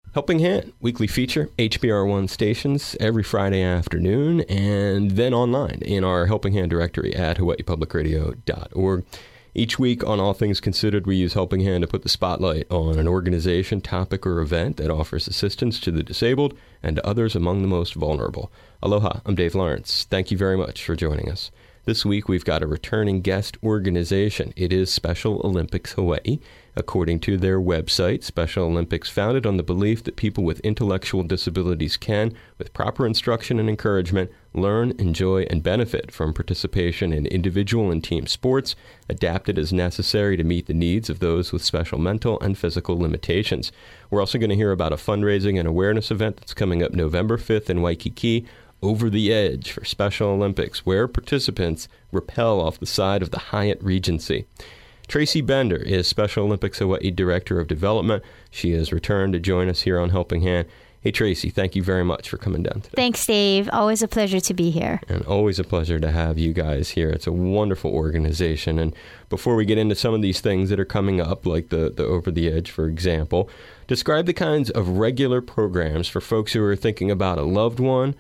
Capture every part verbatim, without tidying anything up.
Helping Hand, weekly feature, H B R one stations every Friday afternoon, and then online in our Helping Hand directory at hawaii public radio dot org. Each week on All Things Considered, we use Helping Hand to put the spotlight on an organization, topic, or event that offers assistance to the disabled and to others among the most vulnerable. Aloha, I'm Dave Lawrence. Thank you very much for joining us. This week, we've got a returning guest organization. It is Special Olympics Hawaii. According to their website, Special Olympics founded on the belief that people with intellectual disabilities can, with proper instruction and encouragement, learn, enjoy, and benefit from participation in individual and team sports, adapted as necessary to meet the needs of those with special mental and physical limitations. We're also going to hear about a fundraising and awareness event that's coming up November fifth in Waikiki, Over the Edge for Special Olympics, where participants rappel off the side of the Hyatt Regency. Tracy Bender is Special Olympics Hawaii Director of Development. She has returned to join us here on Helping Hand. Hey, Tracy, thank you very much for coming down today. Thanks, Dave. Always a pleasure to be here. And always a pleasure to have you guys here. It's a wonderful organization. And before we get into some of these things that are coming up, like the, the Over the Edge, for example, describe the kinds of regular programs for folks who are thinking about a loved one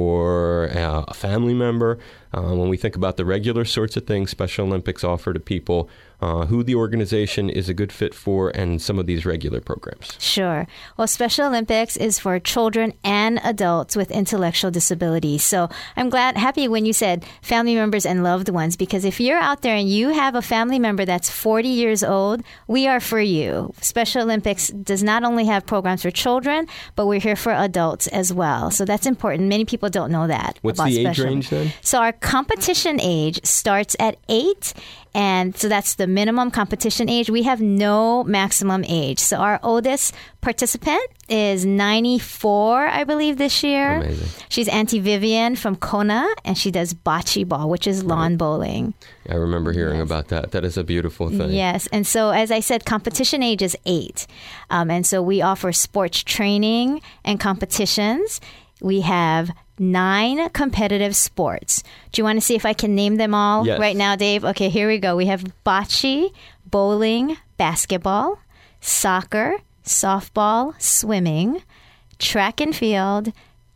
or uh, a family member. Uh, when we think about the regular sorts of things Special Olympics offer to people, uh, who the organization is a good fit for, and some of these regular programs. Sure. Well, Special Olympics is for children and adults with intellectual disabilities. So I'm glad, happy when you said family members and loved ones, because if you're out there and you have a family member that's forty years old, we are for you. Special Olympics does not only have programs for children, but we're here for adults as well. So that's important. Many people don't know that. What's about the age special. range then? So our competition age starts at eight. And so that's the minimum competition age. We have no maximum age. So our oldest participant is ninety-four, I believe, this year. Amazing. She's Auntie Vivian from Kona, and she does bocce ball, which is lawn right. bowling. I remember hearing yes. about that. That is a beautiful thing. Yes. And so, as I said, competition age is eight. Um, and so we offer sports training and competitions. We have nine competitive sports. Do you want to see if I can name them all yes. right now, Dave? Okay, here we go. We have bocce, bowling, basketball, soccer, softball, swimming, track and field,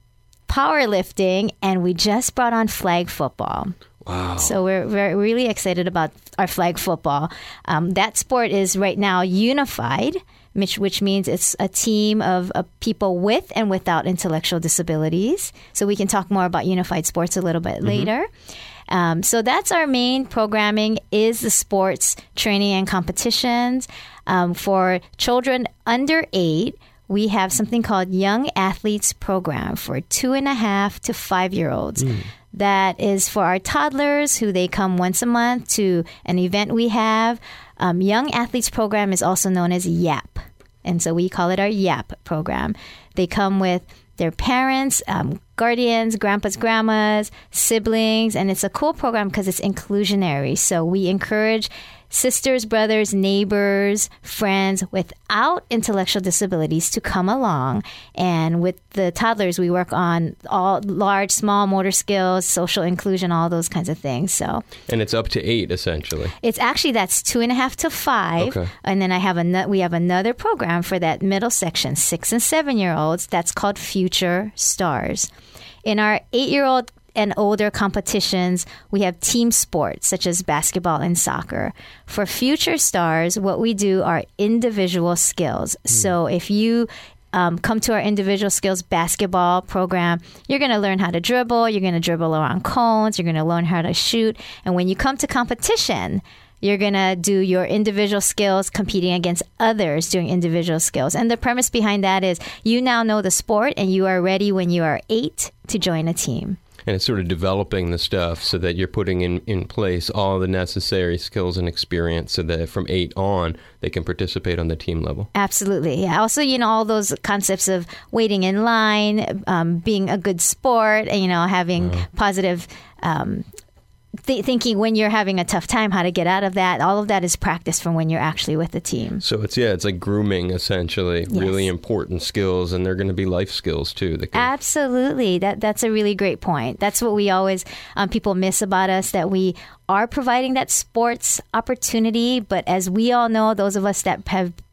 powerlifting, and we just brought on flag football. Wow. So we're, we're really excited about our flag football. Um, that sport is right now unified, which, which means it's a team of, of people with and without intellectual disabilities. So we can talk more about unified sports a little bit mm-hmm. later. Um, so that's our main programming, is the sports training and competitions. Um, for children under eight, we have something called Young Athletes Program for two and a half to five-year-olds. Mm. That is for our toddlers who they come once a month to an event we have. Um, Young Athletes Program is also known as YAP. And so we call it our YAP program. They come with their parents, um, guardians, grandpas, grandmas, siblings. And it's a cool program because it's inclusionary. So we encourage sisters, brothers, neighbors, friends without intellectual disabilities to come along. And with the toddlers, we work on all large, small motor skills, social inclusion, all those kinds of things. So, and it's up to eight, essentially. It's actually, that's two and a half to five. Okay. And then I have a, we have another program for that middle section, six and seven-year-olds. That's called Future Stars. In our eight-year-old and older competitions, we have team sports such as basketball and soccer. For Future Stars, what we do are individual skills. Mm. So if you um, come to our individual skills basketball program, you're going to learn how to dribble, you're going to dribble around cones, you're going to learn how to shoot. And when you come to competition, you're going to do your individual skills competing against others doing individual skills. And the premise behind that is you now know the sport and you are ready when you are eight to join a team. And it's sort of developing the stuff so that you're putting in, in place all the necessary skills and experience so that from eight on, they can participate on the team level. Absolutely. Yeah. Also, you know, all those concepts of waiting in line, um, being a good sport, and, you know, having wow. positive um Th- thinking when you're having a tough time, how to get out of that. All of that is practice from when you're actually with the team. So it's, yeah, it's like grooming, essentially. Yes. Really important skills, and they're going to be life skills, too. That can... Absolutely. That That's a really great point. That's what we always, um, people miss about us, that we are providing that sports opportunity. But as we all know, those of us that have part-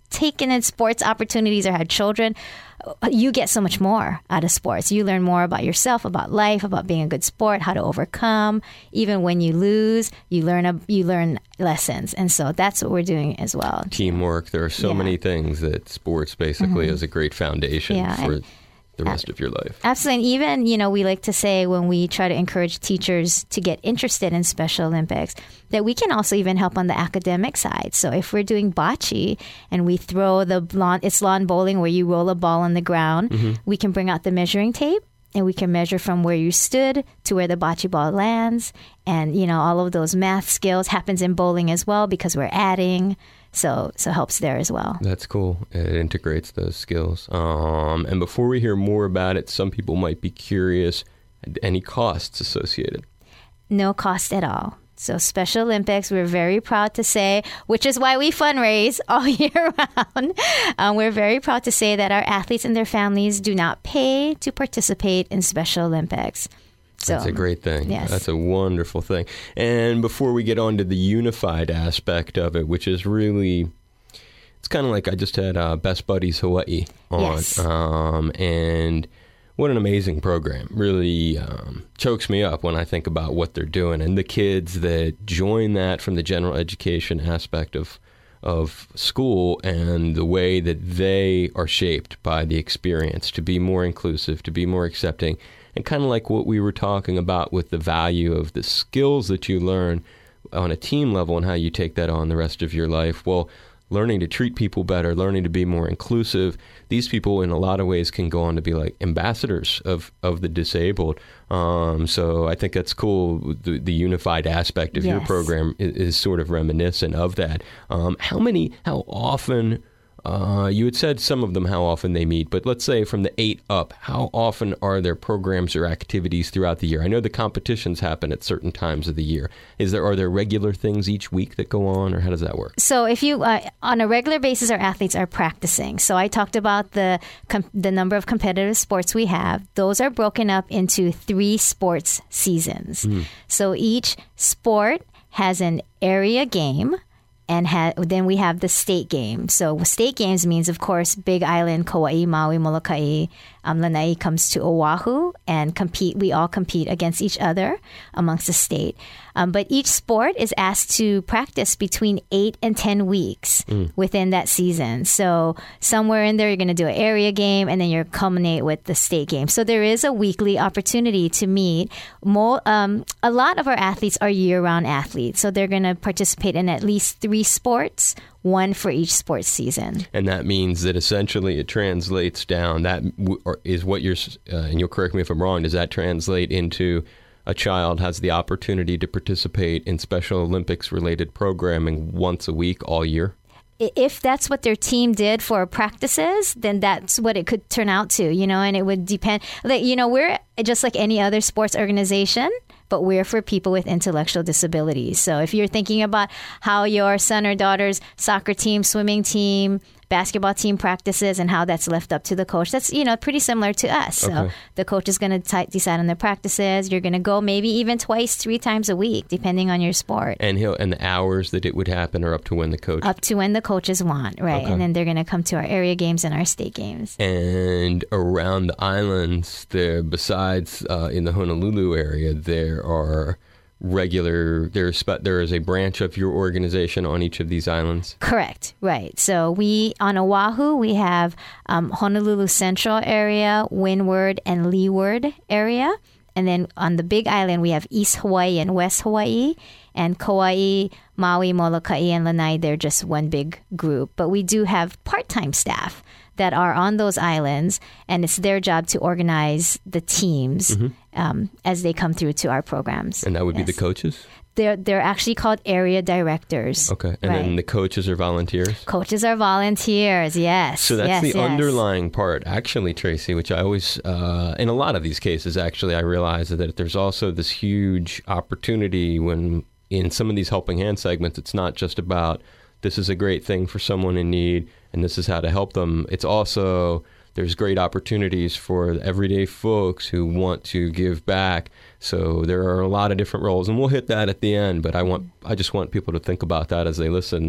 taken in sports opportunities or had children, you get so much more out of sports. You learn more about yourself, about life, about being a good sport, how to overcome. Even when you lose, you learn a, you learn lessons. And so that's what we're doing as well. Teamwork. There are so yeah. many things that sports basically mm-hmm. is a great foundation yeah. for and, the rest of your life. Absolutely. And even, you know, we like to say when we try to encourage teachers to get interested in Special Olympics, that we can also even help on the academic side. So if we're doing bocce and we throw the lawn, it's lawn bowling where you roll a ball on the ground, mm-hmm. we can bring out the measuring tape and we can measure from where you stood to where the bocce ball lands. And, you know, all of those math skills happens in bowling as well because we're adding. So so helps there as well. That's cool. It integrates those skills. Um, and before we hear more about it, some people might be curious, any costs associated? No cost at all. So Special Olympics, we're very proud to say, which is why we fundraise all year round. Um, we're very proud to say that our athletes and their families do not pay to participate in Special Olympics. So, that's a great thing. Yes. That's a wonderful thing. And before we get on to the unified aspect of it, which is really, it's kind of like I just had uh, Best Buddies Hawaii on. Yes. Um, and what an amazing program. Really um, chokes me up when I think about what they're doing. And the kids that join that from the general education aspect of of school and the way that they are shaped by the experience to be more inclusive, to be more accepting. And kind of like what we were talking about with the value of the skills that you learn on a team level and how you take that on the rest of your life. Well, learning to treat people better, learning to be more inclusive. These people in a lot of ways can go on to be like ambassadors of, of the disabled. Um, so I think that's cool. The, the unified aspect of yes. your program is, is sort of reminiscent of that. Um, how many, how often... Uh, you had said some of them, how often they meet, but let's say from the eight up, how often are there programs or activities throughout the year? I know the competitions happen at certain times of the year. Is there, are there regular things each week that go on, or how does that work? So if you, uh, on a regular basis, our athletes are practicing. So I talked about the com- the number of competitive sports we have. Those are broken up into three sports seasons. Mm. So each sport has an area game. And ha- then we have the state game. So state games means, of course, Big Island, Kauai, Maui, Molokai, um, Lanai comes to Oahu and compete. We all compete against each other amongst the state. Um, but each sport is asked to practice between eight and ten weeks mm. within that season. So somewhere in there, you're going to do an area game, and then you're culminate with the state game. So there is a weekly opportunity to meet. More, um, a lot of our athletes are year-round athletes, so they're going to participate in at least three sports, one for each sports season. And that means that essentially it translates down. That is what you're, uh, and you'll correct me if I'm wrong, does that translate into a child has the opportunity to participate in Special Olympics related programming once a week all year? If that's what their team did for practices, then that's what it could turn out to, you know, and it would depend. Like, you know, we're just like any other sports organization, but we're for people with intellectual disabilities. So if you're thinking about how your son or daughter's soccer team, swimming team, basketball team practices and how that's left up to the coach, that's, you know, pretty similar to us. Okay. So the coach is going to t- decide on the practices. You're going to go maybe even twice, three times a week, depending on your sport. And he'll and the hours that it would happen are up to when the coach... Up to when the coaches want, right. Okay. And then they're going to come to our area games and our state games. And around the islands, there, besides uh, in the Honolulu area, there are... regular, there's there is a branch of your organization on each of these islands? Correct, right. So we, on Oahu, we have um, Honolulu Central area, Windward and Leeward area. And then on the Big Island, we have East Hawaii and West Hawaii. And Kauai, Maui, Molokai, and Lanai, they're just one big group. But we do have part-time staff that are on those islands, and it's their job to organize the teams mm-hmm. um, as they come through to our programs. And that would yes. be the coaches? They're they're actually called area directors. Okay. And right. then the coaches are volunteers? Coaches are volunteers, yes. So that's yes, the yes. underlying part, actually, Tracy, which I always, uh, in a lot of these cases, actually, I realize that there's also this huge opportunity when in some of these helping hand segments, it's not just about this is a great thing for someone in need and this is how to help them. It's also, there's great opportunities for everyday folks who want to give back. So there are a lot of different roles, and we'll hit that at the end. But I want, I just want people to think about that as they listen, that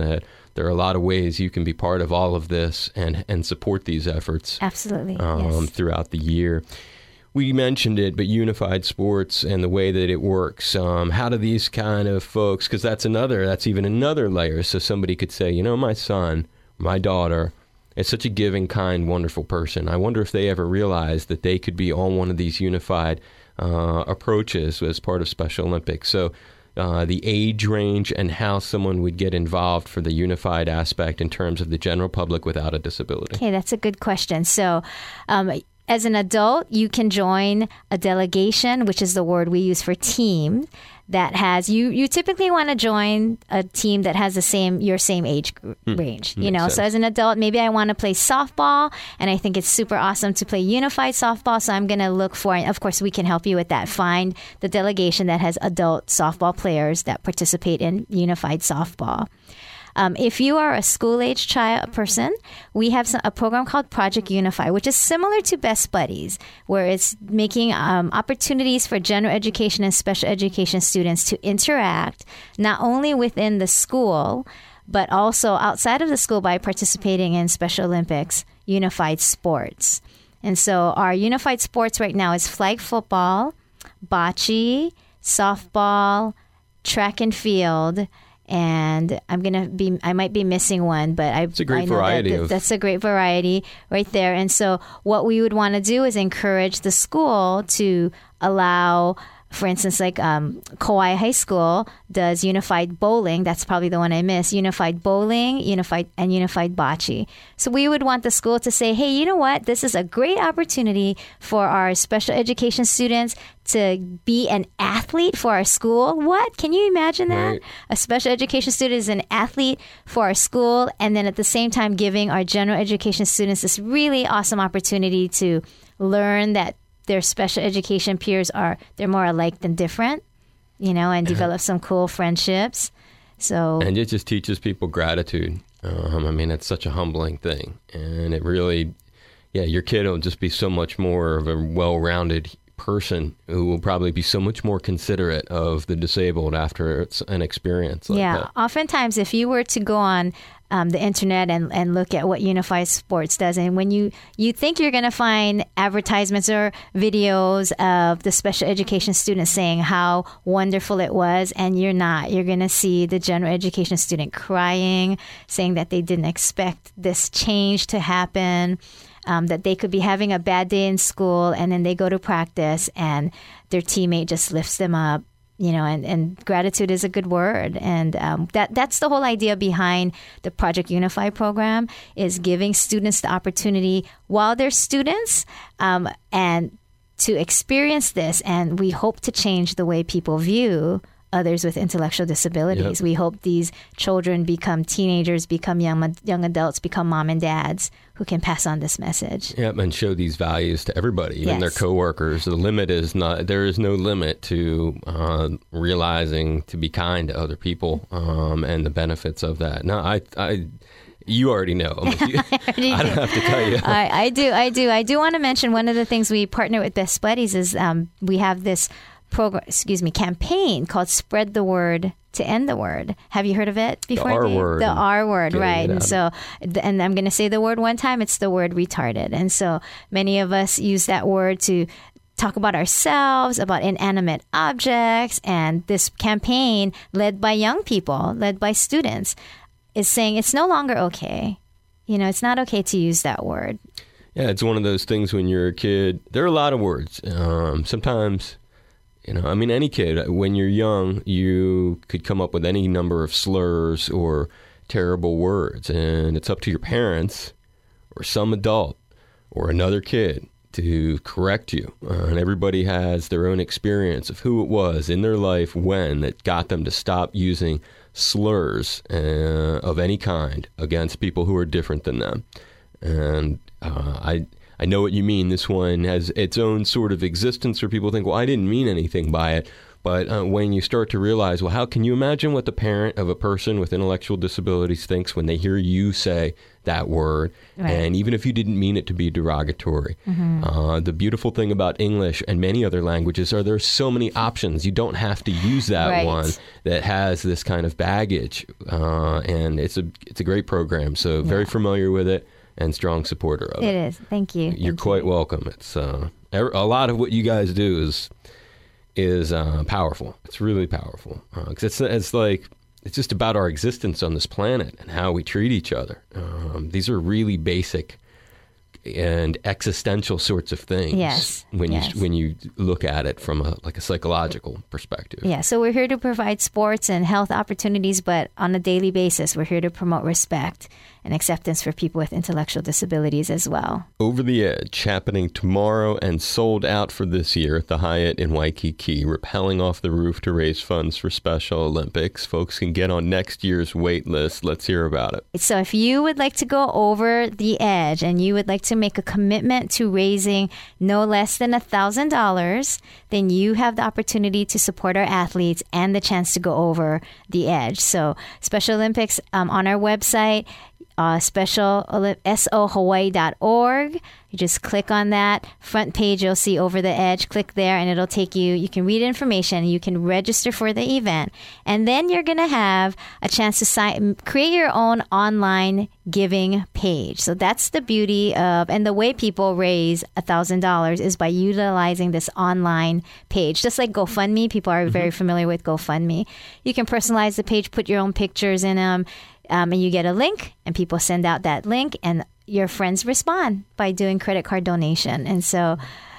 there are a lot of ways you can be part of all of this and, and support these efforts. Absolutely, um, yes. throughout the year. We mentioned it, but unified sports and the way that it works. Um, how do these kind of folks, because that's another, that's even another layer. So somebody could say, you know, my son, my daughter is such a giving, kind, wonderful person. I wonder if they ever realized that they could be on one of these unified uh, approaches as part of Special Olympics. So uh, the age range and how someone would get involved for the unified aspect in terms of the general public without a disability. Okay, that's a good question. So um, as an adult, you can join a delegation, which is the word we use for team, that has you you typically want to join a team that has the same your same age group, Hmm. range, you Makes know. sense. So as an adult, maybe I want to play softball, and I think it's super awesome to play unified softball. So I'm going to look for, and of course, we can help you with that. Find the delegation that has adult softball players that participate in unified softball. Um, if you are a school-age child person, we have some, a program called Project Unify, which is similar to Best Buddies, where it's making um, opportunities for general education and special education students to interact not only within the school, but also outside of the school by participating in Special Olympics unified sports. And so our unified sports right now is flag football, bocce, softball, track and field, and I'm gonna be I might be missing one, but I, It's a great I know variety that, of- that's a great variety right there. And so what we would want to do is encourage the school to allow, for instance, like um, Kauai High School does unified bowling. That's probably the one I missed. Unified bowling, unified and unified bocce. So we would want the school to say, hey, you know what? This is a great opportunity for our special education students to be an athlete for our school. What? Can you imagine that? Right. A special education student is an athlete for our school, and then at the same time giving our general education students this really awesome opportunity to learn that their special education peers are, they're more alike than different, you know, and develop some cool friendships. So, And it just teaches people gratitude. Um, I mean, it's such a humbling thing. And it really, yeah, your kid will just be so much more of a well-rounded person who will probably be so much more considerate of the disabled after it's an experience like yeah, that. oftentimes if you were to go on um, the internet and, and look at what Unified Sports does, and when you, you think you're going to find advertisements or videos of the special education students saying how wonderful it was, and you're not, you're going to see the general education student crying, saying that they didn't expect this change to happen. Um, that they could be having a bad day in school, and then they go to practice and their teammate just lifts them up, you know, and, and gratitude is a good word. And um, that that's the whole idea behind the Project Unify program, is giving students the opportunity while they're students um, and to experience this. And we hope to change the way people view others with intellectual disabilities. Yep. We hope these children become teenagers, become young young adults, become mom and dads who can pass on this message. Yep, and show these values to everybody, even Yes. their coworkers. The limit is not, there is no limit to uh, realizing to be kind to other people um, and the benefits of that. No, I, I, you already know. I, mean, you, I don't have to tell you. I, I do, I do, I do want to mention one of the things we partner with Best Buddies is um, we have this program, excuse me, campaign called Spread the Word to End the Word. Have you heard of it before? R Dave? word The and R word, getting right. it And out. so, and I'm going to say the word one time, it's the word retarded. And so many of us use that word to talk about ourselves, about inanimate objects. And this campaign, led by young people, led by students, is saying it's no longer okay. You know, it's not okay to use that word. Yeah, it's one of those things when you're a kid. There are a lot of words. Um, sometimes, you know, I mean, any kid, when you're young, you could come up with any number of slurs or terrible words. And it's up to your parents or some adult or another kid to correct you. Uh, and everybody has their own experience of who it was in their life when that got them to stop using slurs uh, of any kind against people who are different than them. And uh, I I know what you mean. This one has its own sort of existence where people think, well, I didn't mean anything by it. But uh, when you start to realize, well, how can you imagine what the parent of a person with intellectual disabilities thinks when they hear you say that word? Right. And even if you didn't mean it to be derogatory. Mm-hmm. Uh, the beautiful thing about English and many other languages are there's so many options. You don't have to use that right. one that has this kind of baggage. Uh, and it's a it's a great program. So very yeah. familiar with it and strong supporter of it. It is. Thank you. You're Thank quite you. welcome. It's uh, a lot of what you guys do is is uh, powerful. It's really powerful. Because uh, it's, it's like, it's just about our existence on this planet and how we treat each other. Um, these are really basic and existential sorts of things. Yes. When yes. you when you look at it from a like a psychological perspective. Yeah. So we're here to provide sports and health opportunities, but on a daily basis, we're here to promote respect and acceptance for people with intellectual disabilities as well. Over the Edge, happening tomorrow and sold out for this year at the Hyatt in Waikiki, rappelling off the roof to raise funds for Special Olympics. Folks can get on next year's wait list. Let's hear about it. So if you would like to go over the edge and you would like to make a commitment to raising no less than one thousand dollars, then you have the opportunity to support our athletes and the chance to go over the edge. So Special Olympics um, on our website, Uh, special S O Hawaii dot org. You just click on that front page. You'll see Over the Edge. Click there and it'll take you. You can read information. You can register for the event. And then you're going to have a chance to sign, create your own online giving page. So that's the beauty of, and the way people raise one thousand dollars is by utilizing this online page. Just like GoFundMe. People are mm-hmm. very familiar with GoFundMe. You can personalize the page, put your own pictures in them. Um, and you get a link, and people send out that link, and your friends respond by doing credit card donation. And so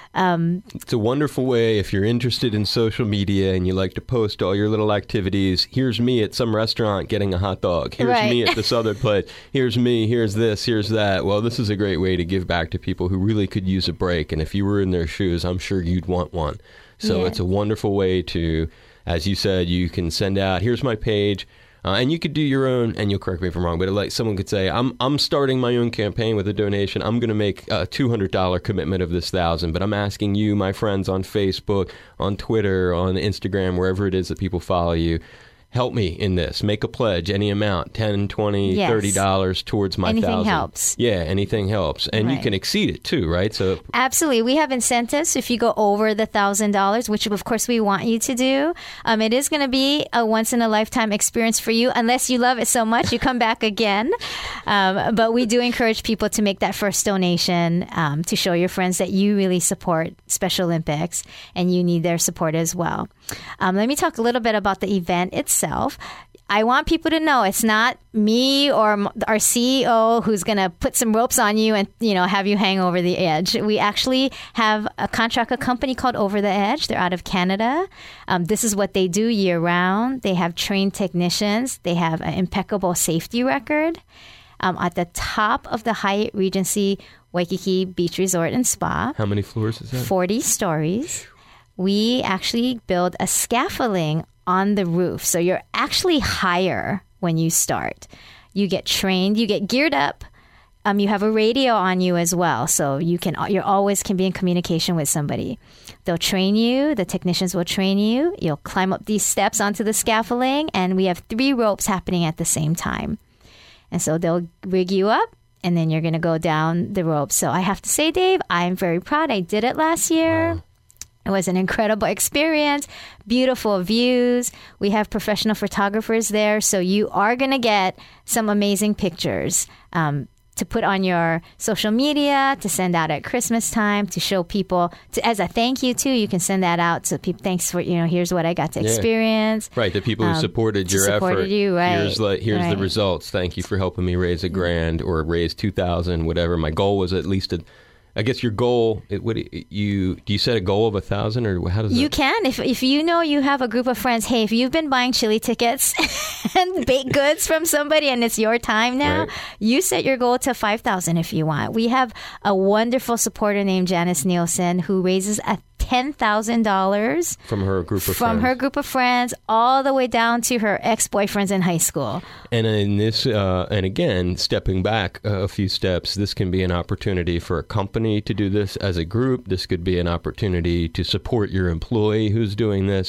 um, it's a wonderful way if you're interested in social media and you like to post all your little activities. Here's me at some restaurant getting a hot dog. Here's right. me at this other place. Here's me. Here's this. Here's that. Well, this is a great way to give back to people who really could use a break. And if you were in their shoes, I'm sure you'd want one. So yeah. it's a wonderful way to, as you said, you can send out, here's my page. Uh, and you could do your own, and you'll correct me if I'm wrong, but like someone could say, I'm I'm starting my own campaign with a donation. I'm going to make a two hundred dollars commitment of this thousand, but I'm asking you, my friends on Facebook, on Twitter, on Instagram, wherever it is that people follow you, help me in this. Make a pledge, any amount, ten, twenty, yes. thirty dollars towards my anything thousand. helps. Yeah, anything helps. And right. you can exceed it too, right? So absolutely. We have incentives if you go over the one thousand dollars, which of course we want you to do. Um, it is going to be a once-in-a-lifetime experience for you. Unless you love it so much, you come back again. Um, but we do encourage people to make that first donation um, to show your friends that you really support Special Olympics and you need their support as well. Um, let me talk a little bit about the event itself. I want people to know it's not me or our C E O who's going to put some ropes on you and, you know, have you hang over the edge. We actually have a contract, a company called Over the Edge. They're out of Canada. Um, this is what they do year round. They have trained technicians. They have an impeccable safety record. Um, at the top of the Hyatt Regency Waikiki Beach Resort and Spa. How many floors is that? forty stories. We actually build a scaffolding on the roof. So you're actually higher when you start. You get trained, you get geared up. Um, you have a radio on you as well. So you can, you always can be in communication with somebody. They'll train you. The technicians will train you. You'll climb up these steps onto the scaffolding, and we have three ropes happening at the same time. And so they'll rig you up, and then you're going to go down the ropes. So I have to say, Dave, I'm very proud. I did it last year. Wow. It was an incredible experience, beautiful views. We have professional photographers there, so you are going to get some amazing pictures um, to put on your social media, to send out at Christmas time, to show people, to, as a thank you too. You can send that out to people. Thanks for, you know, here's what I got to yeah. experience. Right, the people who um, supported your supported effort. You, right, here's like, here's right. the results. Thank you for helping me raise a grand or raise two thousand, whatever. My goal was at least a. I guess your goal, it, what, you do you set a goal of a thousand, or how does that? You can. If if you know you have a group of friends, hey, if you've been buying chili tickets and baked goods from somebody and it's your time now, right. you set your goal to five thousand if you want. We have a wonderful supporter named Janice Nielsen who raises a ten thousand dollars from her group of from friends. her group of friends, all the way down to her ex-boyfriends in high school. And in this, uh, and again, stepping back a few steps, this can be an opportunity for a company to do this as a group. This could be an opportunity to support your employee who's doing this.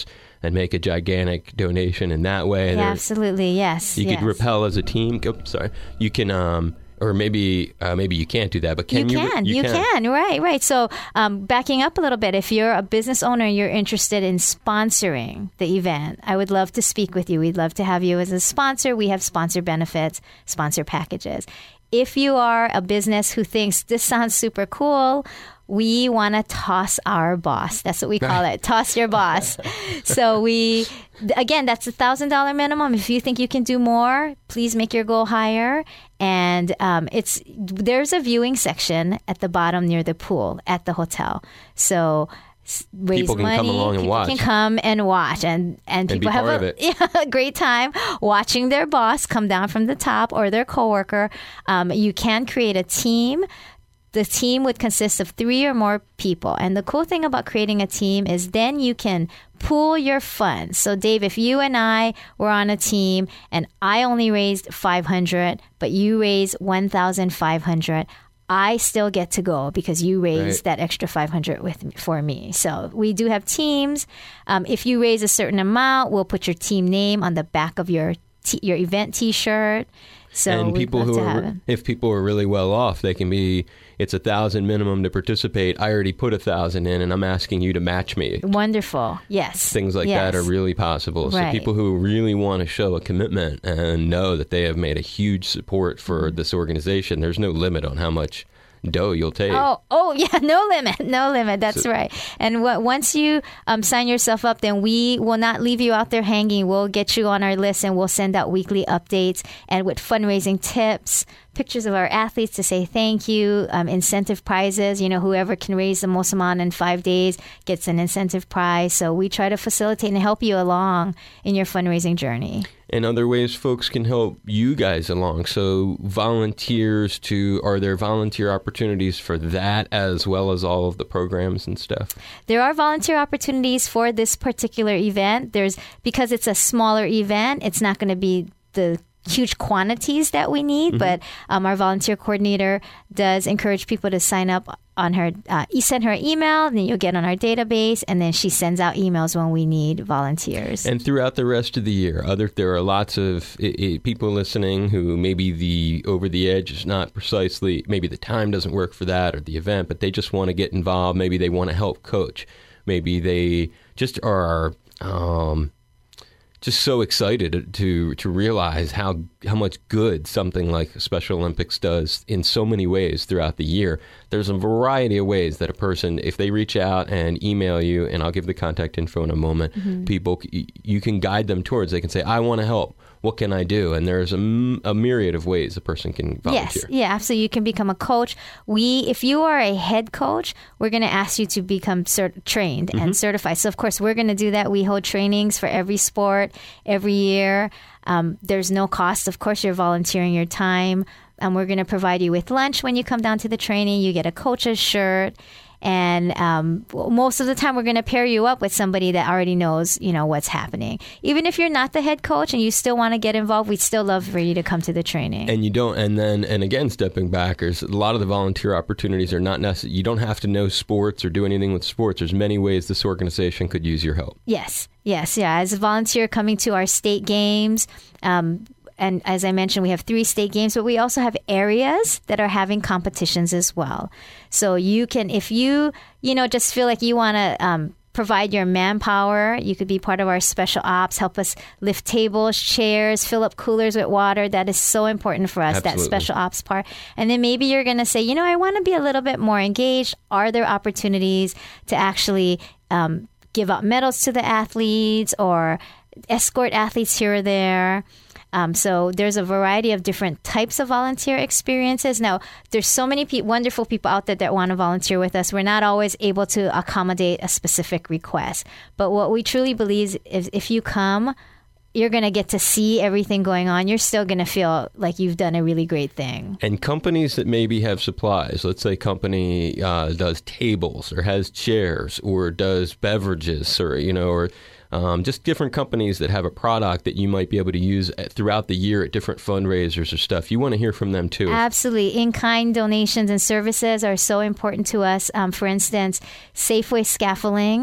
and make a gigantic donation in that way. Yeah, There- absolutely. Yes. You yes. could rappel as a team. Oops, sorry. You can, um, or maybe uh, maybe you can't do that, but can you you? can, you, can. Right, right. So um, backing up a little bit, if you're a business owner and you're interested in sponsoring the event, I would love to speak with you. We'd love to have you as a sponsor. We have sponsor benefits, sponsor packages. If you are a business who thinks this sounds super cool, we want to toss our boss. That's what we call it. Toss your boss. So we, again, that's a one thousand dollars minimum. If you think you can do more, please make your goal higher. And um, it's there's a viewing section at the bottom near the pool at the hotel. So raise People can money. come along and people watch. can come and watch. And, and, And be people have part a, of it. yeah, a great time watching their boss come down from the top or their coworker. Um, you can create a team. The team would consist of three or more people. And the cool thing about creating a team is then you can pool your funds. So Dave, if you and I were on a team and I only raised five hundred dollars, but you raised one thousand five hundred dollars, I still get to go because you raised Right. that extra five hundred dollars with me, for me. So we do have teams. Um, if you raise a certain amount, we'll put your team name on the back of your t- your event T-shirt. So and we'd people love who to are, have it. if people are really well off, they can be. It's a thousand minimum to participate. I already put a thousand in, and I'm asking you to match me. Wonderful. Yes. Things like yes. that are really possible. So Right. people who really want to show a commitment and know that they have made a huge support for this organization, there's no limit on how much dough you'll take. Oh, oh yeah, no limit, no limit. That's So- right. And what, once you um, sign yourself up, then we will not leave you out there hanging. We'll get you on our list, and we'll send out weekly updates and with fundraising tips, pictures of our athletes to say thank you, um, incentive prizes. You know, whoever can raise the most amount in five days gets an incentive prize. So we try to facilitate and help you along in your fundraising journey. And other ways folks can help you guys along. So volunteers to, are there volunteer opportunities for that as well as all of the programs and stuff? There are volunteer opportunities for this particular event. There's, because it's a smaller event, it's not going to be the huge quantities that we need, mm-hmm. but um, our volunteer coordinator does encourage people to sign up on her, uh, you send her an email, and then you'll get on our database, and then she sends out emails when we need volunteers. And throughout the rest of the year, other there are lots of I, I, people listening who maybe the over the edge is not precisely, maybe the time doesn't work for that or the event, but they just want to get involved. Maybe they want to help coach. Maybe they just are um, just so excited to to realize how how much good something like Special Olympics does in so many ways throughout the year. There's a variety of ways that a person, if they reach out and email you, and I'll give the contact info in a moment, mm-hmm. people, you can guide them towards, they can say, I want to help. What can I do? And there's a, a myriad of ways a person can volunteer. Yes, yeah, so you can become a coach. We, if you are a head coach, we're going to ask you to become cert- trained mm-hmm. and certified. So, of course, we're going to do that. We hold trainings for every sport, every year. Um, there's no cost. Of course, you're volunteering your time. And we're going to provide you with lunch when you come down to the training. You get a coach's shirt. And um, most of the time, we're going to pair you up with somebody that already knows, you know, what's happening. Even if you're not the head coach and you still want to get involved, we'd still love for you to come to the training. And you don't, and then, and again, stepping back, there's a lot of the volunteer opportunities are not necessary. You don't have to know sports or do anything with sports. There's many ways this organization could use your help. Yes, yes, yeah. As a volunteer coming to our state games, um, and as I mentioned, we have three state games, but we also have areas that are having competitions as well. So you can, if you, you know, just feel like you want to um, provide your manpower, you could be part of our special ops, help us lift tables, chairs, fill up coolers with water. That is so important for us, Absolutely. that special ops part. And then maybe you're going to say, you know, I want to be a little bit more engaged. Are there opportunities to actually um, give out medals to the athletes or escort athletes here or there? Um, so there's a variety of different types of volunteer experiences. Now, there's so many pe- wonderful people out there that want to volunteer with us. We're not always able to accommodate a specific request. But what we truly believe is if you come, you're going to get to see everything going on. You're still going to feel like you've done a really great thing. And companies that maybe have supplies, let's say a company uh, does tables or has chairs or does beverages or, you know, or Um, just different companies that have a product that you might be able to use at, throughout the year at different fundraisers or stuff. You want to hear from them too. Absolutely. In-kind donations and services are so important to us. Um, for instance, Safeway Scaffolding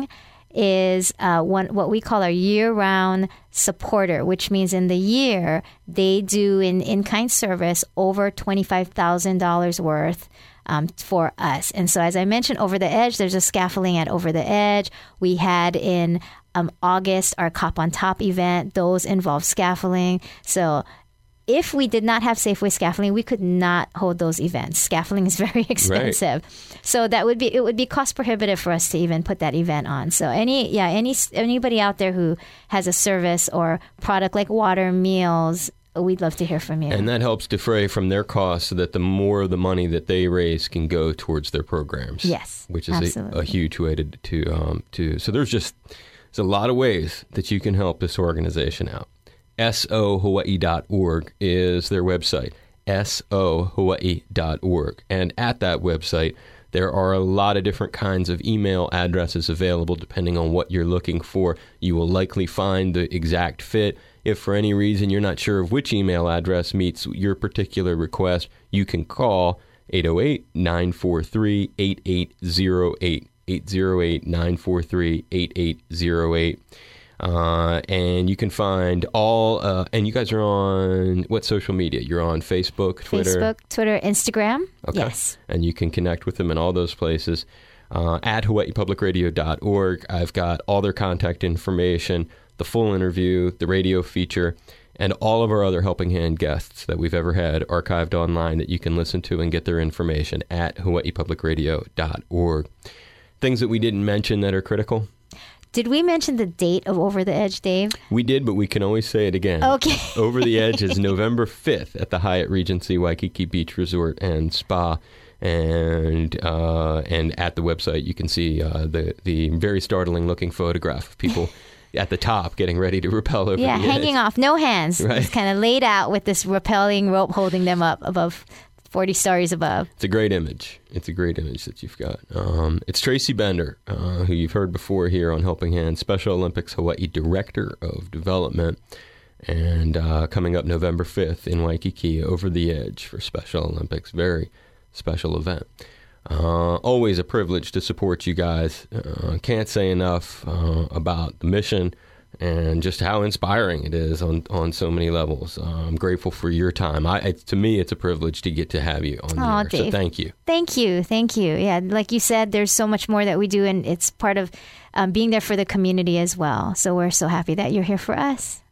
is uh, one what we call our year-round supporter, which means in the year they do in in-kind service over twenty-five thousand dollars worth um, for us. And so, as I mentioned, Over the Edge, there's a scaffolding at Over the Edge. We had in um, August our Cop on Top event. Those involve scaffolding. So if we did not have Safeway scaffolding, we could not hold those events. Scaffolding is very expensive. Right. So that would be it would be cost prohibitive for us to even put that event on. So any yeah, any anybody out there who has a service or product like water, meals, we'd love to hear from you. And that helps defray from their costs so that the more of the money that they raise can go towards their programs. Yes. Which is a, a huge way to to um to so there's just there's a lot of ways that you can help this organization out. S O Hawaii dot org is their website, S O Hawaii dot org. And at that website, there are a lot of different kinds of email addresses available depending on what you're looking for. You will likely find the exact fit. If for any reason you're not sure of which email address meets your particular request, you can call eight oh eight, nine four three, eight eight oh eight, eight oh eight, nine four three, eight eight oh eight. Uh, and you can find all, uh, and you guys are on what social media? You're on Facebook, Twitter? Facebook, Twitter, Instagram. Okay. Yes. And you can connect with them in all those places. Uh, at Hawaii Public Radio dot org, I've got all their contact information, the full interview, the radio feature, and all of our other Helping Hand guests that we've ever had archived online that you can listen to and get their information at Hawaii Public Radio dot org. Things that we didn't mention that are critical. Did we mention the date of Over the Edge, Dave? We did, but we can always say it again. Okay. Over the Edge is November fifth at the Hyatt Regency Waikiki Beach Resort and Spa. And uh, and at the website, you can see uh, the, the very startling looking photograph of people at the top getting ready to rappel over yeah, the edge. hanging off, no hands. Right. Just kind of laid out with this rappelling rope holding them up above forty stories above. It's a great image. It's a great image that you've got. Um, it's Tracy Bender, uh, who you've heard before here on Helping Hand, Special Olympics Hawaii Director of Development. And uh, coming up November fifth in Waikiki, Over the Edge for Special Olympics. Very special event. Uh, always a privilege to support you guys. Uh, can't say enough uh, about the mission and just how inspiring it is on, on so many levels. Uh, I'm grateful for your time. I, it, to me, it's a privilege to get to have you on Aw, here. Dave. So thank you. Thank you. Thank you. Yeah, like you said, there's so much more that we do, and it's part of um, being there for the community as well. So we're so happy that you're here for us.